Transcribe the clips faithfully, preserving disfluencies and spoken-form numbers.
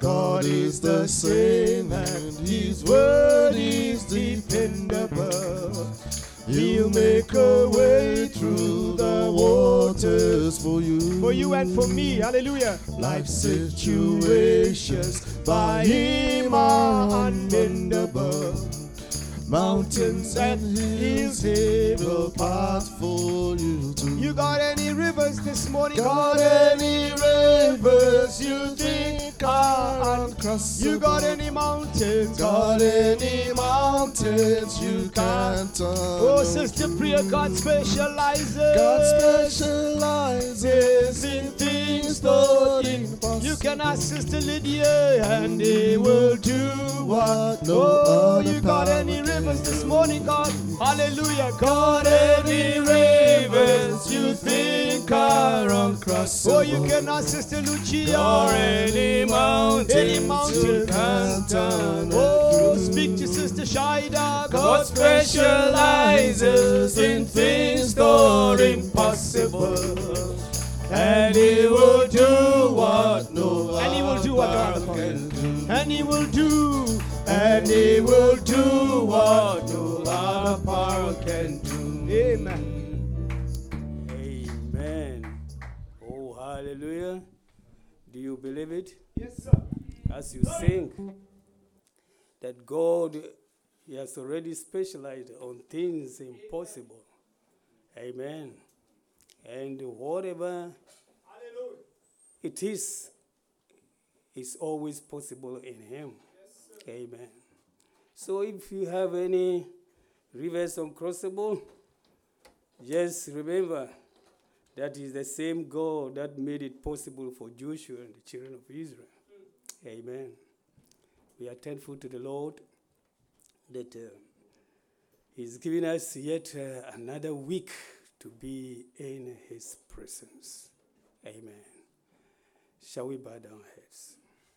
God is the same and His word is dependable. He'll make a way through the waters for you. For you and for me. Hallelujah. Life situations by Him are unbendable. Mountains and hills He will part for you too. You got any rivers this morning? Got any rivers you think are uncrossable? You got any mountains? Got any mountains you can't turn? Oh, Sister Priya, God specializes. God specializes in things thought impossible. You can ask Sister Lydia and He will do what no oh, other you got any rivers this morning, God? Hallelujah. Got any rivers you think are uncrossable? Oh, you can ask Sister Lucia. Or any mountains, any mountains you can't turn. Oh, speak to Sister Shaida. God specializes in things thought impossible. And He will do what no And He will do what no other can do. And He will do. And He will do what no other power can do. Amen. Amen. Oh, hallelujah. Do you believe it? Yes, sir. As you sing, that God, He has already specialized on things impossible. Amen. And whatever it is, is always possible in Him. Amen. So if you have any rivers uncrossable, just remember that is the same God that made it possible for Joshua and the children of Israel. Amen. We are thankful to the Lord that uh, He's given us yet uh, another week to be in His presence. Amen. Shall we bow down our heads?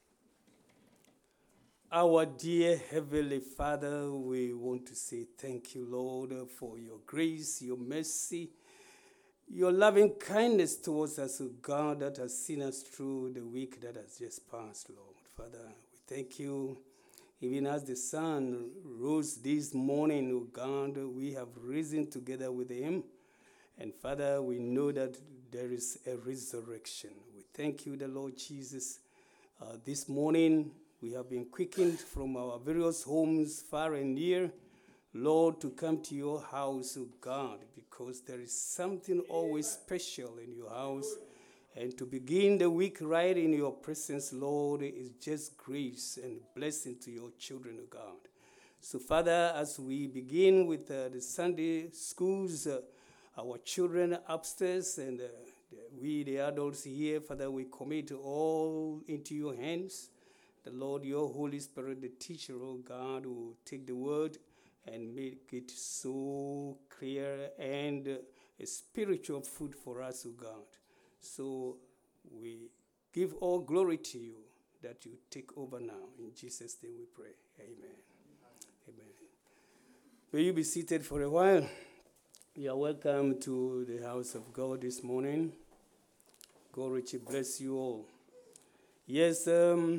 Our dear Heavenly Father, we want to say thank you, Lord, for your grace, your mercy, your loving kindness towards us, O God, that has seen us through the week that has just passed, Lord. Father, we thank you. Even as the sun rose this morning, O God, we have risen together with Him. And Father, we know that there is a resurrection. We thank you, the Lord Jesus. Uh, this morning, we have been quickened from our various homes, far and near, Lord, to come to your house, O God, because there is something always special in your house. And to begin the week right in your presence, Lord, is just grace and blessing to your children, O God. So, Father, as we begin with uh, the Sunday schools, uh, our children upstairs and uh, we, the adults here, Father, we commit all into your hands. The Lord, your Holy Spirit, the teacher, oh God, will take the word and make it so clear and uh, a spiritual food for us, oh God. So we give all glory to you that you take over now. In Jesus' name we pray. Amen. Amen. Will you be seated for a while? You are welcome to the house of God this morning. God richly bless you all. Yes, um,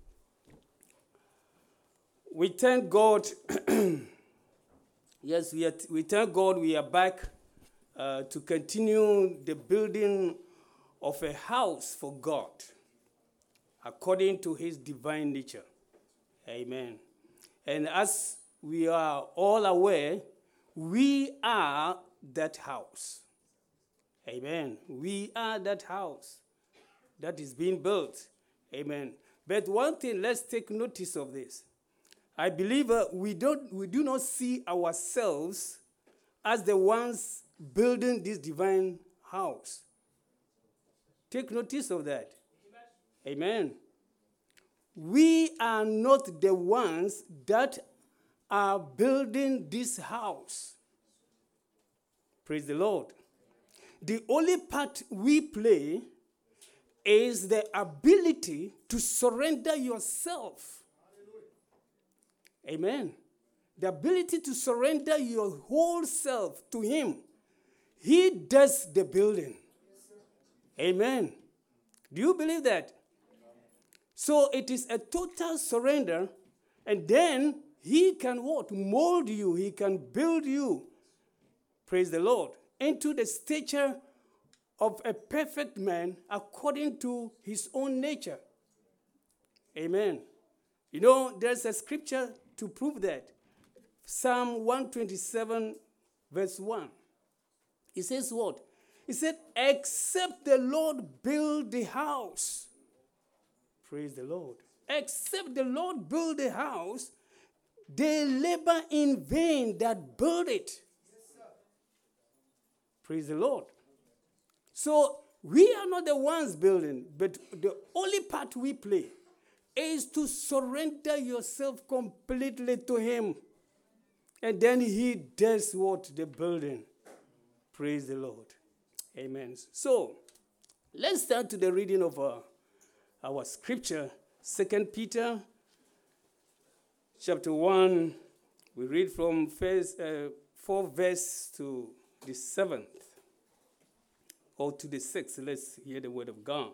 we thank God. yes, we, are t- we thank God we are back uh, to continue the building of a house for God according to His divine nature. Amen. And as we are all aware, we are that house. Amen. We are that house that is being built. Amen. But one thing, let's take notice of this. I believe uh, we don't, we do not see ourselves as the ones building this divine house. Take notice of that. Amen. Amen. We are not the ones that are building this house. Praise the Lord. The only part we play is the ability to surrender yourself. Hallelujah. Amen. The ability to surrender your whole self to Him. He does the building. Yes, amen. Do you believe that? So it is a total surrender, and then he can what? Mold you. He can build you, praise the Lord, into the stature of a perfect man according to his own nature. Amen. You know, there's a scripture to prove that. Psalm one twenty-seven, verse one. It says what? It said, except the Lord build the house. Praise the Lord. Except the Lord build the house, they labor in vain that build it. Yes, praise the Lord. So we are not the ones building, but the only part we play is to surrender yourself completely to him. And then he does what? The building. Praise the Lord. Amen. So let's start to the reading of our, our scripture. Second Peter chapter one. We read from first, uh, four verse to the seventh. Or to the sixth. Let's hear the word of God.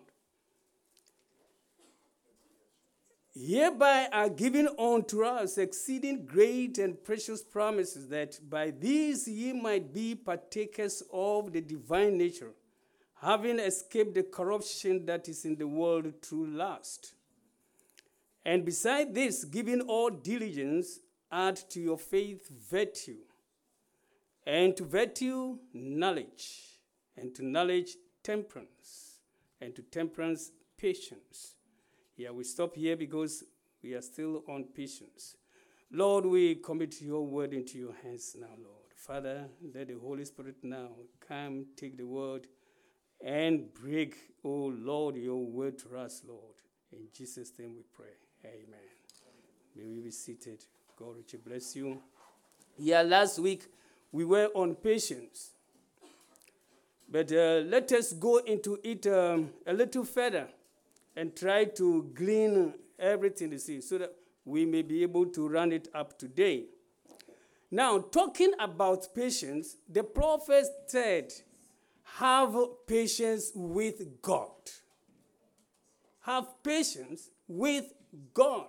Hereby are given unto us exceeding great and precious promises, that by these ye might be partakers of the divine nature, having escaped the corruption that is in the world through lust. And beside this, giving all diligence, add to your faith virtue, and to virtue knowledge, and to knowledge temperance, and to temperance patience. Yeah, we stop here because we are still on patience. Lord, we commit your word into your hands now, Lord. Father, let the Holy Spirit now come, take the word, and break, oh Lord, your word to us, Lord. In Jesus' name we pray. Amen. May we be seated. God richly bless you. Yeah, last week we were on patience. But uh, let us go into it um, a little further and try to glean everything you see so that we may be able to run it up today. Now, talking about patience, the prophet said, have patience with God. Have patience with God.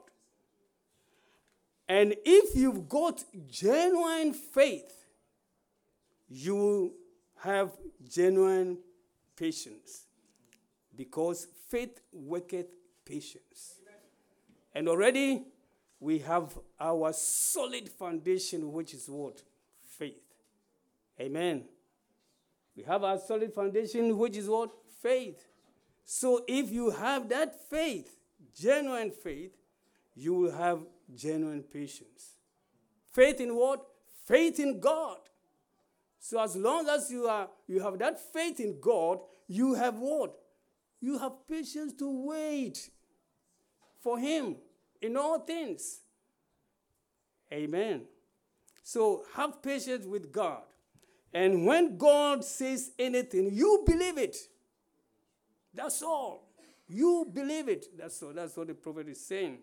And if you've got genuine faith, you will have genuine patience. Because faith worketh patience. And already we have our solid foundation, which is what? Faith. Amen. We have our solid foundation, which is what? Faith. So if you have that faith, genuine faith, you will have genuine patience. Faith in what? Faith in God. So as long as you are, you have that faith in God, you have what? You have patience to wait for him in all things. Amen. So have patience with God. And when God says anything, you believe it. That's all. You believe it. That's all. That's what the prophet is saying.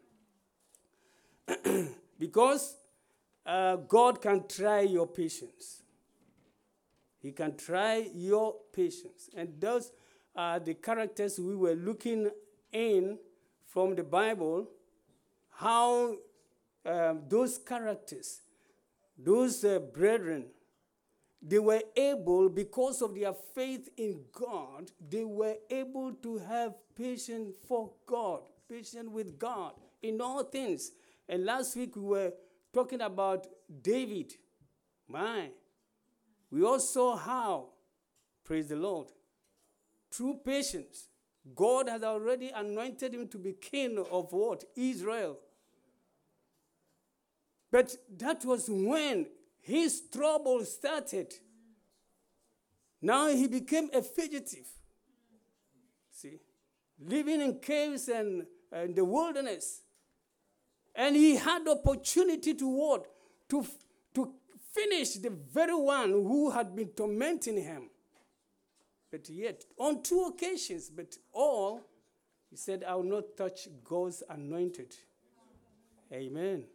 Because uh, God can try your patience. He can try your patience. And those are the characters we were looking in from the Bible, how um, those characters, those uh, brethren, they were able, because of their faith in God, they were able to have patience for God, patience with God in all things. And last week we were talking about David. My, we all saw how, praise the Lord, through patience, God has already anointed him to be king of what? Israel. But that was when his trouble started. Now he became a fugitive. See? Living in caves and uh, in the wilderness. And he had the opportunity to what? To, to finish the very one who had been tormenting him. But yet, on two occasions, but all, he said, I will not touch God's anointed. Amen.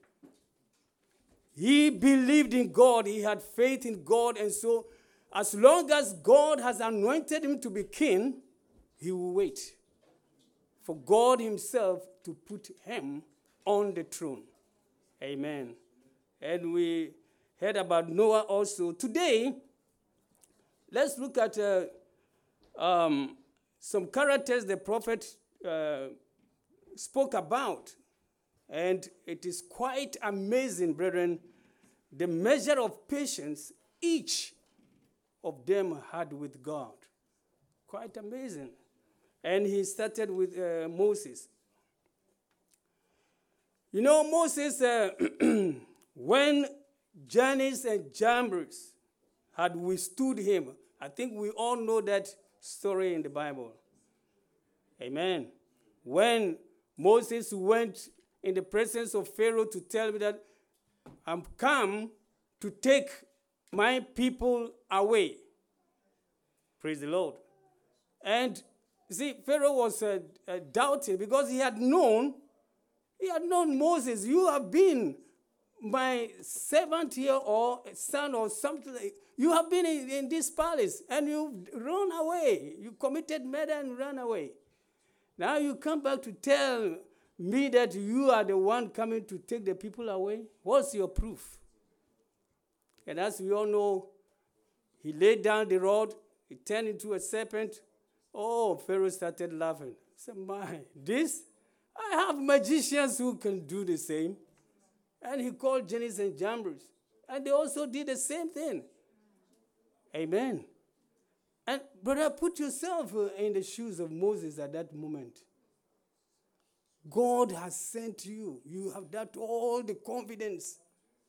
He believed in God. He had faith in God. And so, as long as God has anointed him to be king, he will wait for God himself to put him on the throne. Amen. And we heard about Noah also. Today, let's look at uh, um, some characters the prophet uh, spoke about. And it is quite amazing, brethren, the measure of patience each of them had with God. Quite amazing. And he started with uh, Moses. You know, Moses, uh, when Jannes and Jambres had withstood him, I think we all know that story in the Bible. Amen. When Moses went in the presence of Pharaoh to tell me that I'm come to take my people away. Praise the Lord. And see, Pharaoh was uh, uh, doubting because he had known, he had known Moses. You have been my servant here or son or something. You have been in, in this palace and you've run away. You committed murder and ran away. Now you come back to tell me that you are the one coming to take the people away. What's your proof? And as we all know, he laid down the rod. He turned into a serpent. Oh, Pharaoh started laughing. He said, my, this? I have magicians who can do the same. And he called Jannes and Jambres. And they also did the same thing. Amen. And brother, put yourself in the shoes of Moses at that moment. God has sent you. You have that all the confidence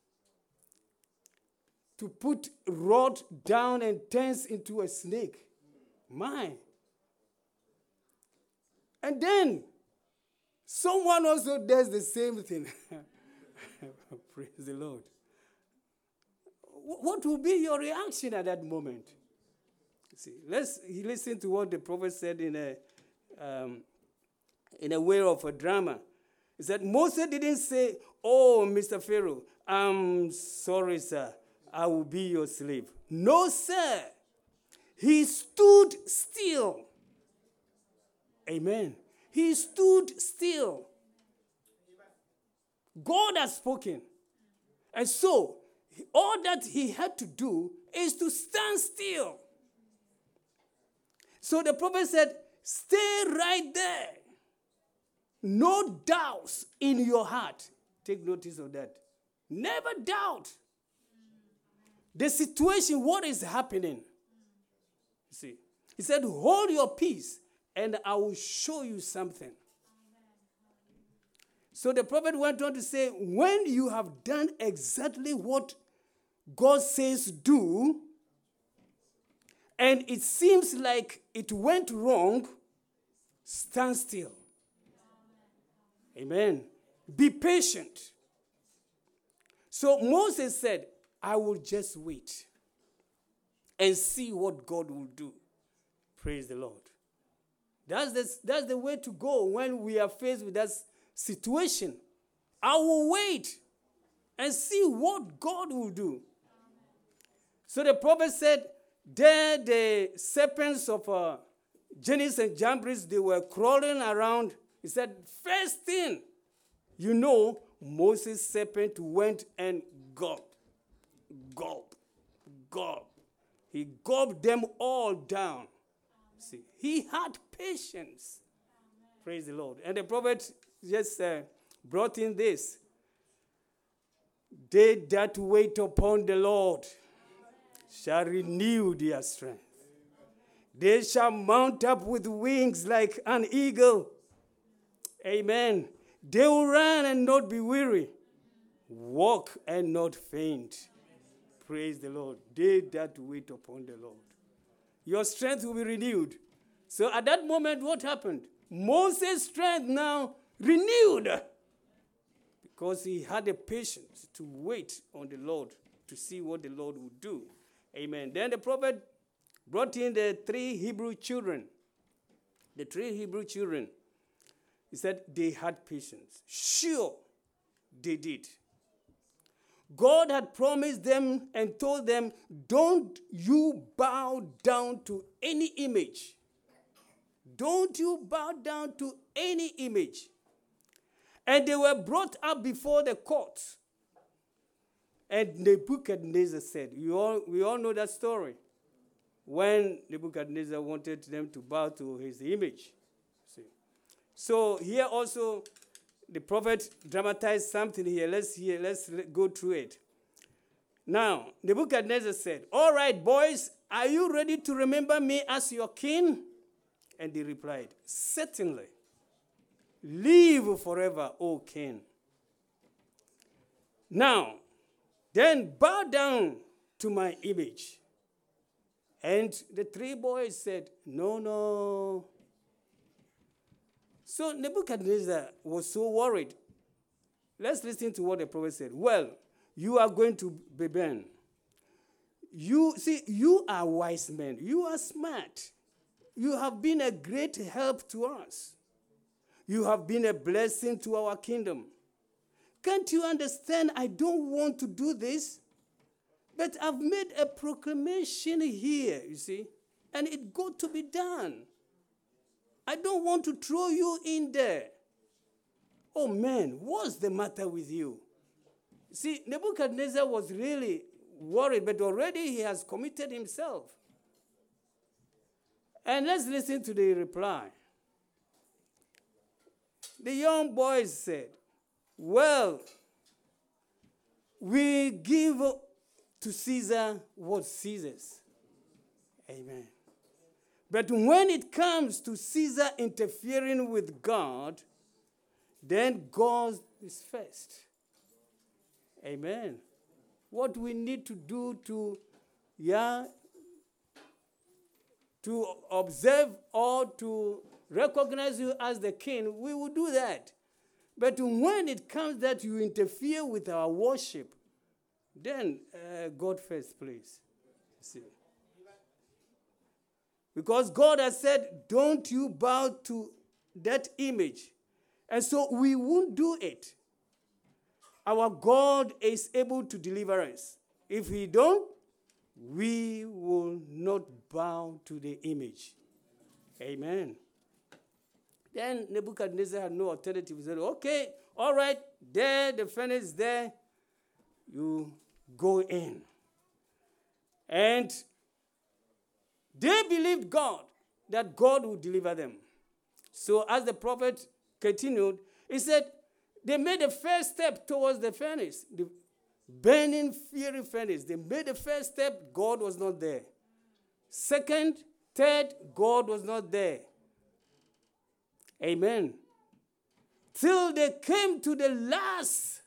to put rod down and turns into a snake. My. And then someone also does the same thing. Praise the Lord. What will be your reaction at that moment? See, let's listen to what the prophet said in a um, in a way of a drama. He said, Moses didn't say, oh, Mister Pharaoh, I'm sorry, sir. I will be your slave. No, sir. He stood still. Amen. He stood still. God has spoken. And so, all that he had to do is to stand still. So the prophet said, stay right there. No doubts in your heart. Take notice of that. Never doubt. The situation, what is happening? You see, he said, hold your peace and I will show you something. So the prophet went on to say, when you have done exactly what God says do, and it seems like it went wrong, stand still. Amen. Be patient. So Moses said, I will just wait and see what God will do. Praise the Lord. That's the, that's the way to go when we are faced with that situation. I will wait and see what God will do. So the prophet said, there the serpents of uh, Jannes and Jambres, they were crawling around. He said, first thing, you know, Moses' serpent went and gulped, gulped, gulped. He gulped them all down. See, he had patience. Praise the Lord. And the prophet just uh, brought in this. They that wait upon the Lord shall renew their strength. They shall mount up with wings like an eagle. Amen. They will run and not be weary. Walk and not faint. Praise the Lord. They that wait upon the Lord. Your strength will be renewed. So at that moment, what happened? Moses' strength now renewed. Because he had the patience to wait on the Lord to see what the Lord would do. Amen. Then the prophet brought in the three Hebrew children. The three Hebrew children. He said they had patience. Sure, they did. God had promised them and told them, don't you bow down to any image. Don't you bow down to any image. And they were brought up before the court. And Nebuchadnezzar said, you all, we all know that story. When Nebuchadnezzar wanted them to bow to his image. See. So here also, the prophet dramatized something here. Let's hear, let's go through it. Now, Nebuchadnezzar said, all right, boys, are you ready to remember me as your king? And they replied, certainly. Live forever, O king. Now, then bow down to my image. And the three boys said, no, no. So Nebuchadnezzar was so worried. Let's listen to what the prophet said. Well, you are going to be burned. You see, you are wise men. You are smart. You have been a great help to us. You have been a blessing to our kingdom. Can't you understand? I don't want to do this. But I've made a proclamation here, you see, and it got to be done. I don't want to throw you in there. Oh man, what's the matter with you? See, Nebuchadnezzar was really worried, but already he has committed himself. And let's listen to the reply. The young boys said, well, we give to Caesar what Caesar's. Amen. But when it comes to Caesar interfering with God, then God is first. Amen. What we need to do to, yeah, to observe or to recognize you as the king, we will do that. But when it comes that you interfere with our worship, then uh, God first, please. See. Because God has said, don't you bow to that image. And so we won't do it. Our God is able to deliver us. If he don't, we will not bow to the image. Amen. Then Nebuchadnezzar had no alternative. He said, okay, all right, there, the furnace is there. You go in. And they believed God, that God would deliver them. So as the prophet continued, he said, they made the first step towards the furnace, the burning, fiery furnace. They made the first step, God was not there. Second, third, God was not there. Amen. Till they came to the last,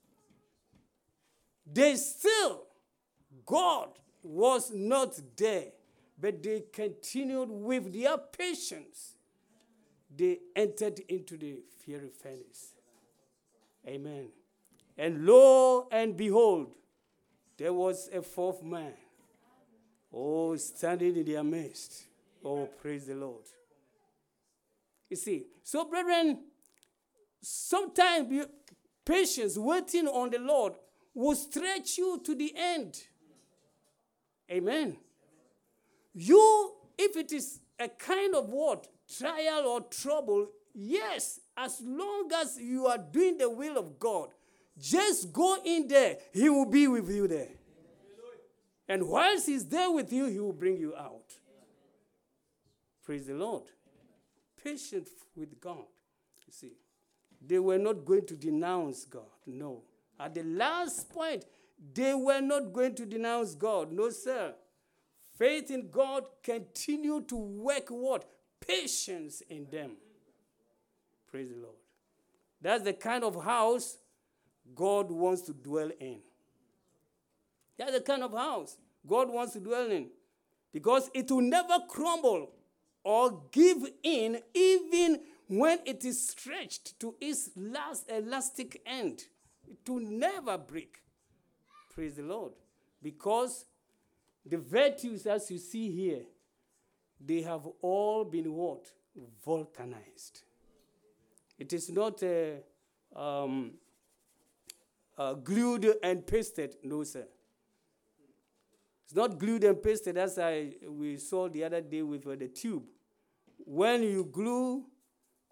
they still, God was not there. But they continued with their patience. They entered into the fiery furnace. Amen. And lo and behold, there was a fourth man. Oh, standing in their midst. Oh, praise the Lord. You see, so brethren, sometimes patience, waiting on the Lord, will stretch you to the end. Amen. You, if it is a kind of what? Trial or trouble, yes, as long as you are doing the will of God, just go in there. He will be with you there. And whilst he's there with you, he will bring you out. Praise the Lord. Patient with God. You see, they were not going to denounce God. No. At the last point, they were not going to denounce God. No, sir. Faith in God continued to work what? Patience in them. Praise the Lord. That's the kind of house God wants to dwell in. That's the kind of house God wants to dwell in. Because it will never crumble or give in even when it is stretched to its last elastic end. It will never break. Praise the Lord. Because the virtues, as you see here, they have all been what? Vulcanized. It is not uh, um, uh, glued and pasted. No, sir. It's not glued and pasted as I we saw the other day with uh, the tube. When you glue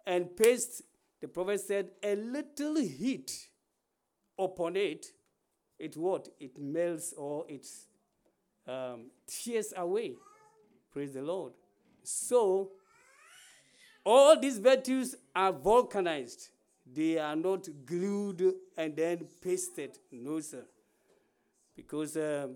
and paste, the prophet said, a little heat upon it, it what? It melts or it um, tears away. Praise the Lord. So, all these virtues are vulcanized. They are not glued and then pasted. No, sir. Because um,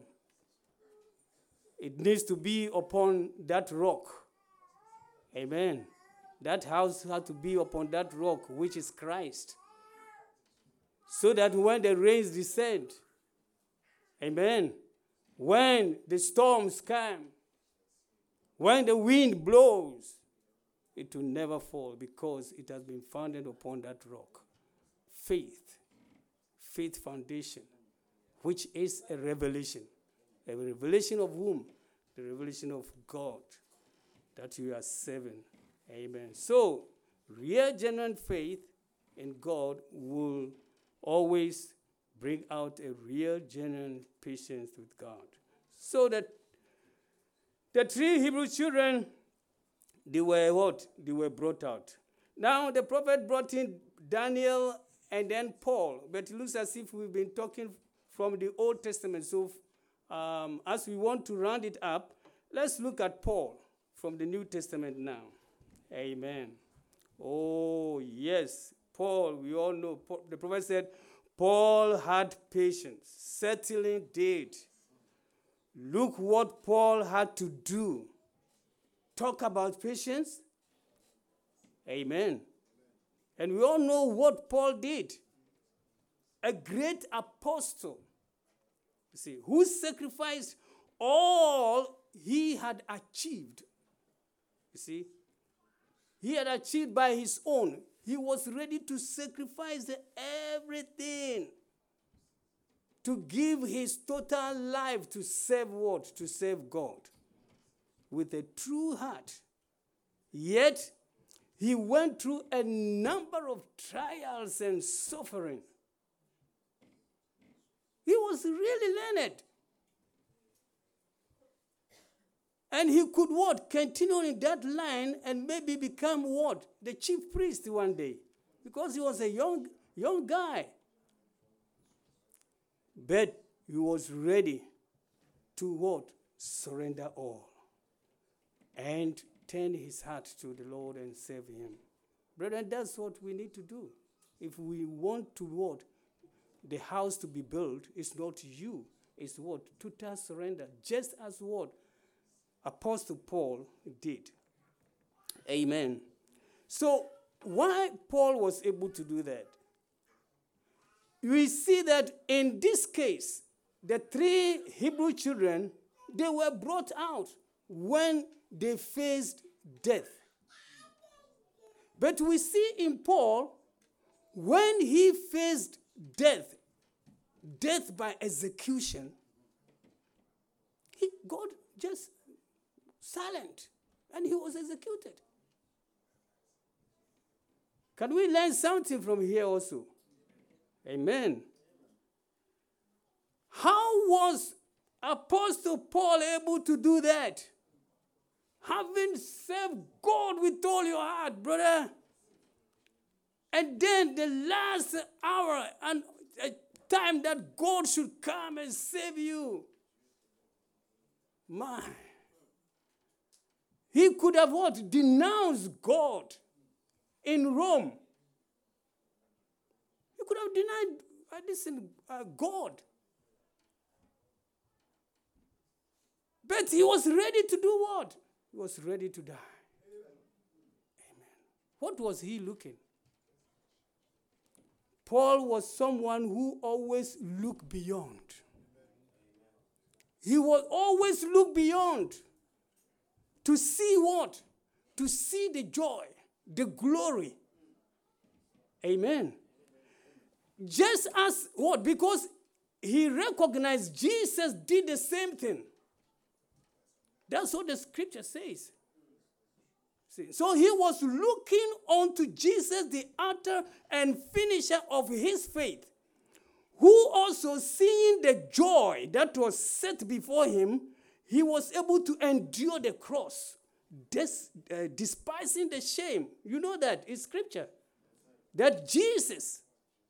it needs to be upon that rock. Amen. That house has to be upon that rock, which is Christ. So that when the rains descend, amen, when the storms come, when the wind blows, it will never fall because it has been founded upon that rock. Faith. Faith foundation, which is a revelation. A revelation of whom? The revelation of God that you are serving. Amen. So, real genuine faith in God will always bring out a real genuine patience with God. So that the three Hebrew children, they were what? They were brought out. Now, the prophet brought in Daniel and then Paul. But it looks as if we've been talking from the Old Testament. So, um, as we want to round it up, let's look at Paul from the New Testament now. Amen. Oh, yes. Paul, we all know. Paul, the prophet said, Paul had patience, certainly did. Look what Paul had to do. Talk about patience. Amen. And we all know what Paul did. A great apostle, you see, who sacrificed all he had achieved. You see, he had achieved by his own. He was ready to sacrifice everything to give his total life to serve what? To serve God with a true heart. Yet, he went through a number of trials and suffering. He was really learned. And he could what? Continue in that line and maybe become what? The chief priest one day. Because he was a young, young guy. But he was ready to what? Surrender all. And turn his heart to the Lord and serve him. Brethren, that's what we need to do. If we want to what? The house to be built, it's not you. It's what? Total surrender. Just as what? Apostle Paul did. Amen. So, why Paul was able to do that? We see that in this case, the three Hebrew children, they were brought out when they faced death. But we see in Paul, when he faced death, death by execution, he, God just silent, and he was executed. Can we learn something from here also? Amen. How was Apostle Paul able to do that? Having served God with all your heart, brother. And then the last hour and a time that God should come and save you. My. He could have what? Denounced God in Rome. He could have denied, uh, listen, uh, God. But he was ready to do what? He was ready to die. Amen. What was he looking? Paul was someone who always looked beyond. He will always look beyond. To see what? To see the joy, the glory. Amen. Just as what? Because he recognized Jesus did the same thing. That's what the scripture says. See, so he was looking unto Jesus, the author and finisher of his faith, who also seeing the joy that was set before him, he was able to endure the cross, des- uh, despising the shame. You know that, it's scripture. That Jesus,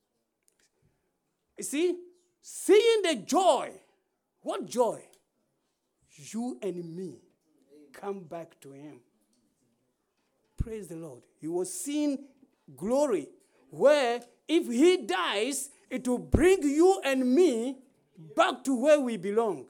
you see, seeing the joy. What joy? You and me come back to him. Praise the Lord. He was seeing glory where if he dies, it will bring you and me back to where we belong.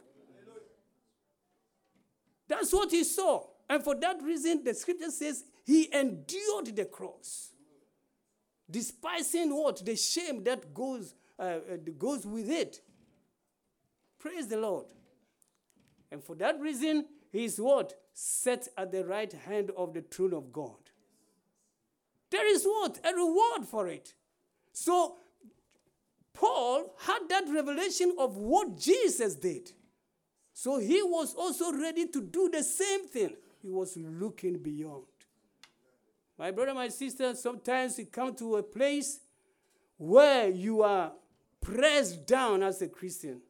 That's what he saw. And for that reason, the scripture says he endured the cross. Despising what? The shame that goes, uh, uh, goes with it. Praise the Lord. And for that reason, he is what? Set at the right hand of the throne of God. There is what? A reward for it. So, Paul had that revelation of what Jesus did. So he was also ready to do the same thing. He was looking beyond. My brother, my sister, sometimes you come to a place where you are pressed down as a Christian.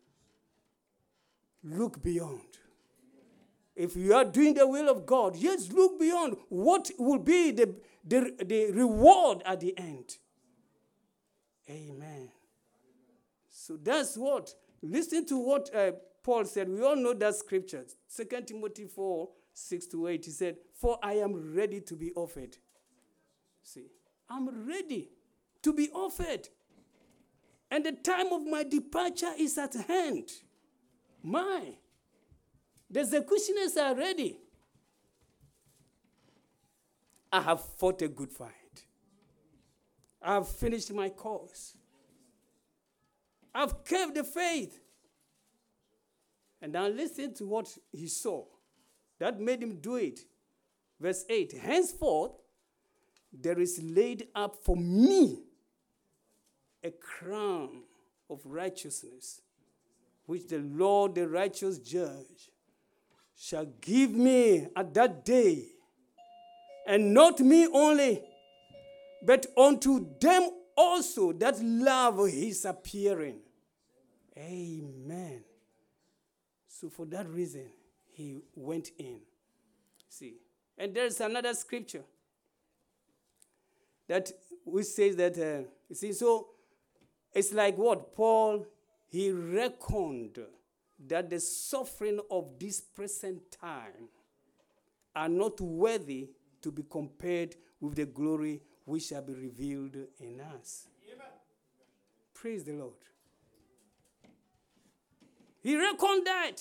Look beyond. If you are doing the will of God, yes, look beyond. What will be the, the, the reward at the end? Amen. So that's what, listen to what uh, Paul said. We all know that scripture. Second Timothy four, six to eight. He said, for I am ready to be offered. See, I'm ready to be offered. And the time of my departure is at hand. My, the executioners are ready. I have fought a good fight. I have finished my course. I've kept the faith. And now listen to what he saw. That made him do it. Verse eight. Henceforth, there is laid up for me a crown of righteousness, which the Lord, the righteous judge, shall give me at that day, and not me only, but unto them also that love his appearing. Amen. So for that reason, he went in. See, and there's another scripture that which says that, uh, you see, so it's like what? Paul, he reckoned that the suffering of this present time are not worthy to be compared with the glory which shall be revealed in us. Amen. Praise the Lord. He reckoned that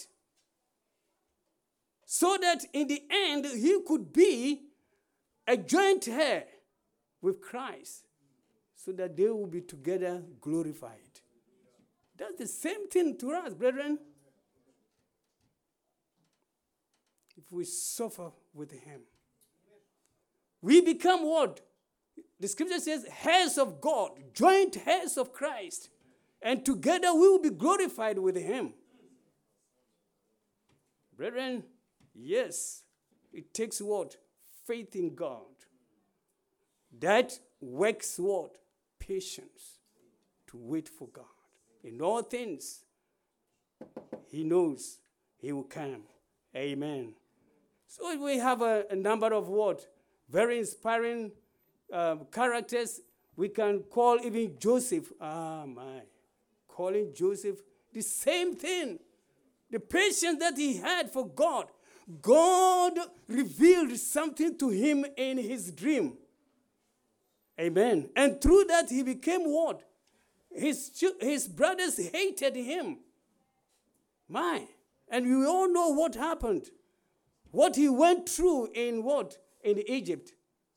so that in the end he could be a joint heir with Christ, so that they will be together glorified. That's the same thing to us, brethren. If we suffer with him, we become what? The scripture says, heirs of God, joint heirs of Christ. And together we will be glorified with him. Brethren, yes, it takes what? Faith in God. That works what? Patience. To wait for God. In all things, he knows he will come. Amen. So we have a, a number of what? Very inspiring um, characters. We can call even Joseph. Ah, my. Calling Joseph the same thing. The patience that he had for God. God revealed something to him in his dream. Amen. And through that he became what? His, his brothers hated him. My. And we all know what happened. What he went through in what? In Egypt.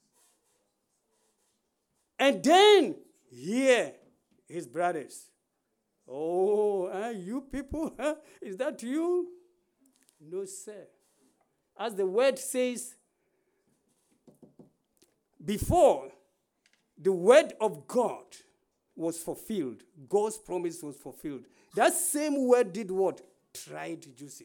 And then, here, his brothers. Oh, uh, you people, huh? Is that you? No, sir. As the word says, before the word of God was fulfilled, God's promise was fulfilled. That same word did what? Tried Joseph.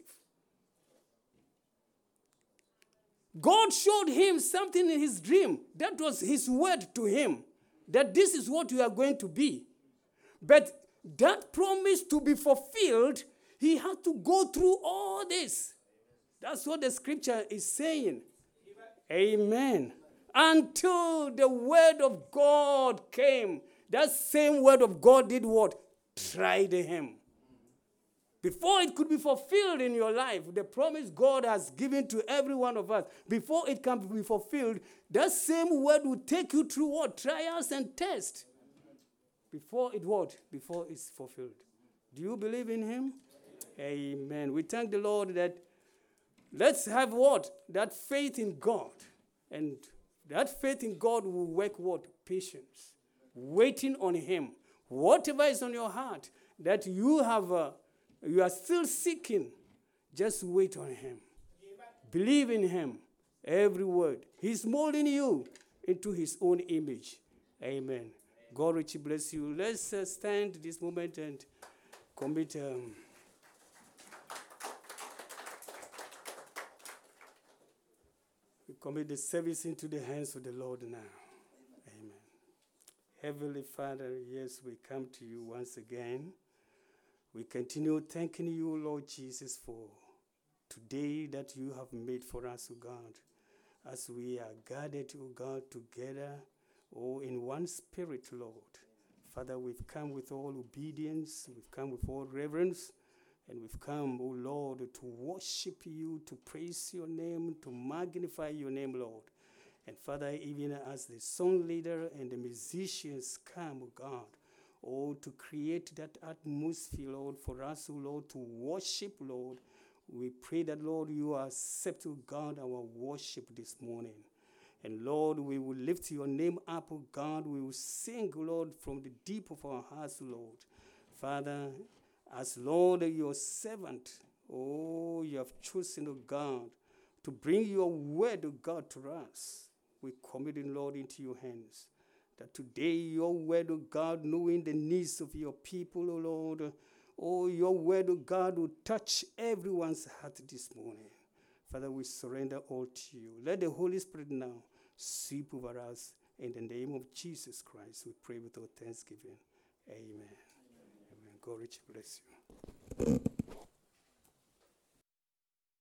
God showed him something in his dream. That was his word to him. That this is what you are going to be. But that promise to be fulfilled, he had to go through all this. That's what the scripture is saying. Amen. Until the word of God came, that same word of God did what? Tried him. Before it could be fulfilled in your life, the promise God has given to every one of us, before it can be fulfilled, that same word will take you through what? Trials and tests. Before it what? Before it's fulfilled. Do you believe in him? Amen. Amen. We thank the Lord that let's have what? That faith in God. And that faith in God will work what? Patience. Waiting on him. Whatever is on your heart that you have, uh, you are still seeking, just wait on him. Amen. Believe in him. Every word. He's molding you into his own image. Amen. God richly bless you. Let's uh, stand this moment and commit. Um, we commit the service into the hands of the Lord now. Amen. Heavenly Father, yes, we come to you once again. We continue thanking you, Lord Jesus, for today that you have made for us, O God, as we are gathered, O God, together, oh, in one spirit, Lord. Father, we've come with all obedience, we've come with all reverence, and we've come, oh Lord, to worship you, to praise your name, to magnify your name, Lord. And Father, even as the song leader and the musicians come, oh God, oh, to create that atmosphere, Lord, for us, oh Lord, to worship, Lord, we pray that, Lord, you accept, oh God, our worship this morning. And Lord, we will lift your name up, oh God. We will sing, Lord, from the deep of our hearts, Lord. Father, as Lord, your servant, oh, you have chosen, oh God, to bring your word, oh God, to us. We commit it, Lord, into your hands. That today your word, oh God, knowing the needs of your people, oh Lord, oh, your word, oh God, will touch everyone's heart this morning. Father, we surrender all to you. Let the Holy Spirit now sweep over us. In the name of Jesus Christ, we pray with all thanksgiving. Amen. Amen. Amen. God richly bless you.